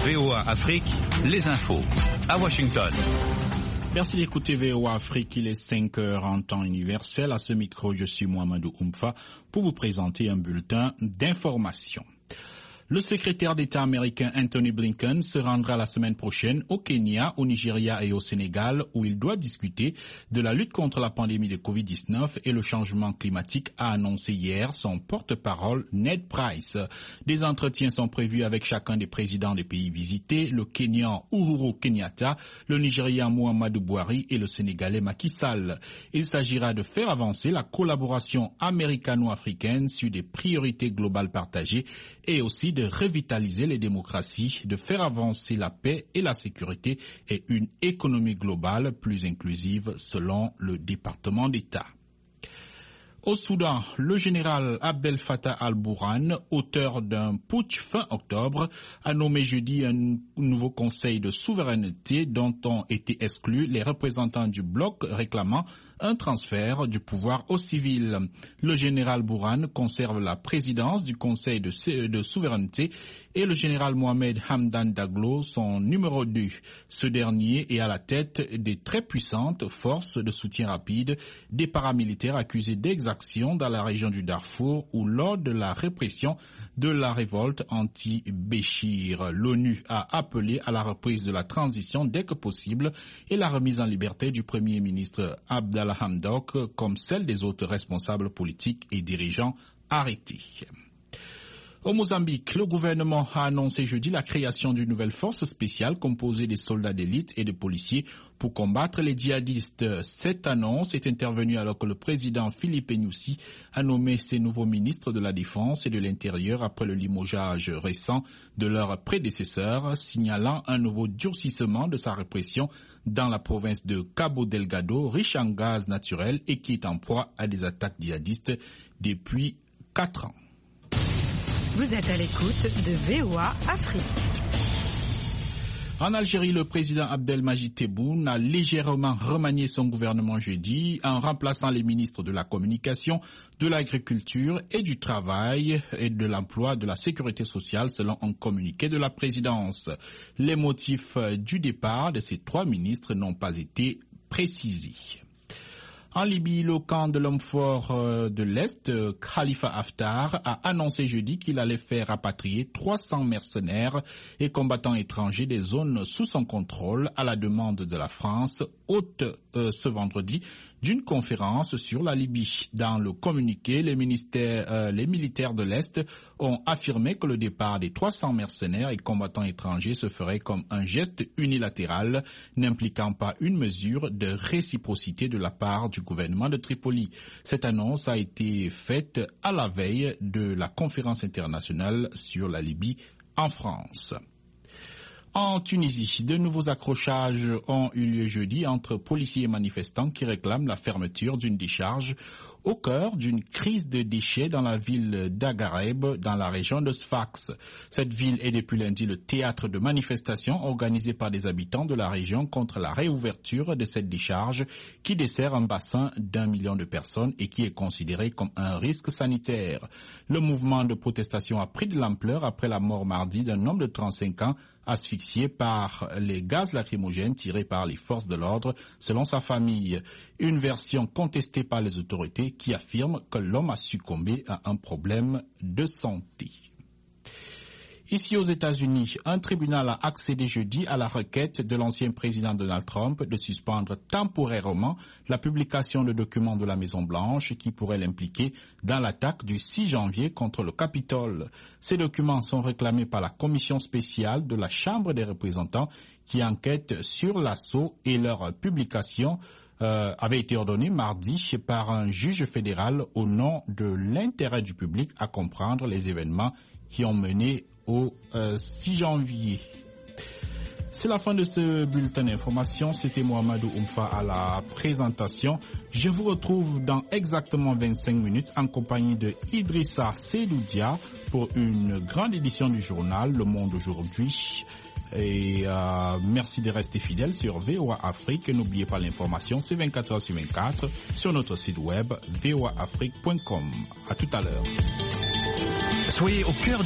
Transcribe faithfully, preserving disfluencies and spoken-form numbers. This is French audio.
V O A Afrique, les infos. À Washington. Merci d'écouter V O A Afrique, il est cinq heures en temps universel. À ce micro, je suis Mohamedou Oumfa pour vous présenter un bulletin d'information. Le secrétaire d'État américain Anthony Blinken se rendra la semaine prochaine au Kenya, au Nigeria et au Sénégal où il doit discuter de la lutte contre la pandémie de covid dix-neuf et le changement climatique, a annoncé hier son porte-parole Ned Price. Des entretiens sont prévus avec chacun des présidents des pays visités, le Kenyan Uhuru Kenyatta, le Nigérian Muhammadu Buhari et le Sénégalais Macky Sall. Il s'agira de faire avancer la collaboration américano-africaine sur des priorités globales partagées et aussi de revitaliser les démocraties, de faire avancer la paix et la sécurité et une économie globale plus inclusive selon le département d'État. Au Soudan, le général Abdel Fattah al-Burhan, auteur d'un putsch fin octobre, a nommé jeudi un nouveau conseil de souveraineté dont ont été exclus les représentants du bloc réclamant un transfert du pouvoir aux civils. Le général Burhan conserve la présidence du conseil de, de souveraineté et le général Mohamed Hamdan Daglo son numéro deux. Ce dernier est à la tête des très puissantes forces de soutien rapide des paramilitaires accusés d'exaction dans la région du Darfour ou lors de la répression de la révolte anti-Béchir. L'ONU a appelé à la reprise de la transition dès que possible et la remise en liberté du premier ministre Abdallah Hamdok comme celle des autres responsables politiques et dirigeants arrêtés. Au Mozambique, le gouvernement a annoncé jeudi la création d'une nouvelle force spéciale composée des soldats d'élite et de policiers pour combattre les djihadistes. Cette annonce est intervenue alors que le président Philippe Nyusi a nommé ses nouveaux ministres de la Défense et de l'Intérieur après le limogeage récent de leurs prédécesseurs, signalant un nouveau durcissement de sa répression dans la province de Cabo Delgado, riche en gaz naturel et qui est en proie à des attaques djihadistes depuis quatre ans. Vous êtes à l'écoute de V O A Afrique. En Algérie, le président Abdelmadjid Tebboune a légèrement remanié son gouvernement jeudi en remplaçant les ministres de la Communication, de l'Agriculture et du Travail et de l'Emploi de la Sécurité sociale selon un communiqué de la présidence. Les motifs du départ de ces trois ministres n'ont pas été précisés. En Libye, le camp de l'homme fort de l'Est, Khalifa Haftar, a annoncé jeudi qu'il allait faire rapatrier trois cents mercenaires et combattants étrangers des zones sous son contrôle à la demande de la France, haute euh, ce vendredi d'une conférence sur la Libye. Dans le communiqué, les, ministères, euh, les militaires de l'Est ont affirmé que le départ des trois cents mercenaires et combattants étrangers se ferait comme un geste unilatéral, n'impliquant pas une mesure de réciprocité de la part du gouvernement de Tripoli. Cette annonce a été faite à la veille de la conférence internationale sur la Libye en France. En Tunisie, de nouveaux accrochages ont eu lieu jeudi entre policiers et manifestants qui réclament la fermeture d'une décharge au cœur d'une crise de déchets dans la ville d'Aghareb, dans la région de Sfax. Cette ville est depuis lundi le théâtre de manifestations organisées par des habitants de la région contre la réouverture de cette décharge qui dessert un bassin d'un million de personnes et qui est considéré comme un risque sanitaire. Le mouvement de protestation a pris de l'ampleur après la mort mardi d'un homme de trente-cinq ans asphyxié par les gaz lacrymogènes tirés par les forces de l'ordre, selon sa famille. Une version contestée par les autorités qui affirme que l'homme a succombé à un problème de santé. Ici aux États-Unis, un tribunal a accédé jeudi à la requête de l'ancien président Donald Trump de suspendre temporairement la publication de documents de la Maison-Blanche qui pourraient l'impliquer dans l'attaque du six janvier contre le Capitole. Ces documents sont réclamés par la commission spéciale de la Chambre des représentants qui enquête sur l'assaut et leur publication Euh, avait été ordonné mardi par un juge fédéral au nom de l'intérêt du public à comprendre les événements qui ont mené au euh, six janvier. C'est la fin de ce bulletin d'information. C'était Mohamedou Oumfa à la présentation. Je vous retrouve dans exactement vingt-cinq minutes en compagnie de Idrissa Seydoudia pour une grande édition du journal Le Monde aujourd'hui. Et euh, merci de rester fidèles sur V O A Afrique. N'oubliez pas l'information, c'est vingt-quatre heures sur vingt-quatre sur notre site web v o a afrique point com. À tout à l'heure. Soyez au cœur de